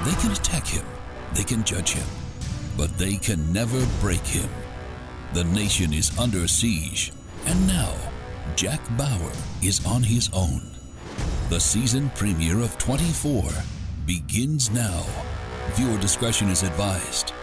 They can attack him, they can judge him, but they can never break him. The nation is under siege, and now Jack Bauer is on his own. The season premiere of 24 begins now. Viewer discretion is advised.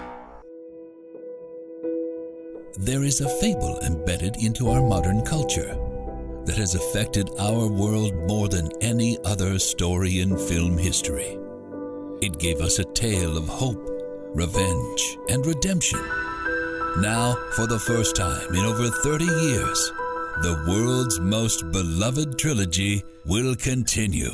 There is a fable embedded into our modern culture that has affected our world more than any other story in film history. It gave us a tale of hope, revenge, and redemption. Now, for the first time in over 30 years, the world's most beloved trilogy will continue.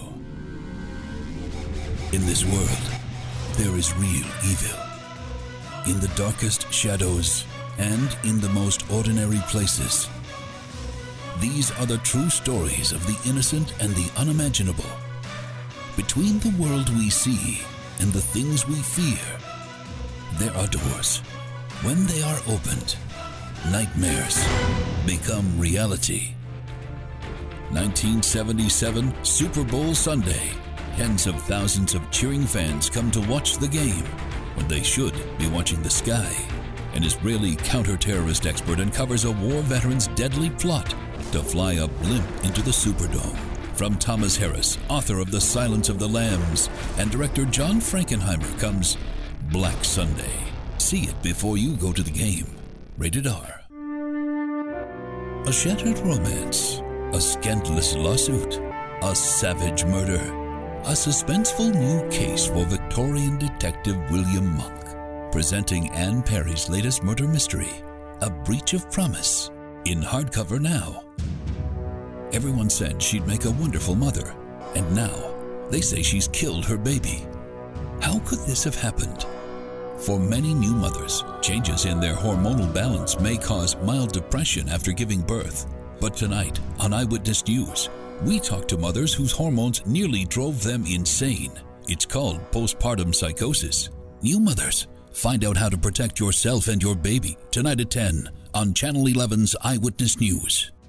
In this world, there is real evil. In the darkest shadows and in the most ordinary places. These are the true stories of the innocent and the unimaginable. Between the world we see and the things we fear, there are doors. When they are opened, nightmares become reality. 1977 Super Bowl Sunday. Tens of thousands of cheering fans come to watch the game when they should be watching the sky. An Israeli counter-terrorist expert uncovers a war veteran's deadly plot to fly a blimp into the Superdome. From Thomas Harris, author of The Silence of the Lambs, and director John Frankenheimer comes Black Sunday. See it before you go to the game. Rated R. A shattered romance, a scandalous lawsuit, a savage murder, a suspenseful new case for Victorian detective William Monk. Presenting Anne Perry's latest murder mystery, A Breach of Promise, in hardcover now. Everyone said she'd make a wonderful mother, and now they say she's killed her baby. How could this have happened? For many new mothers, changes in their hormonal balance may cause mild depression after giving birth. But tonight, on Eyewitness News, we talk to mothers whose hormones nearly drove them insane. It's called postpartum psychosis. New mothers, find out how to protect yourself and your baby tonight at 10 on Channel 11's Eyewitness News.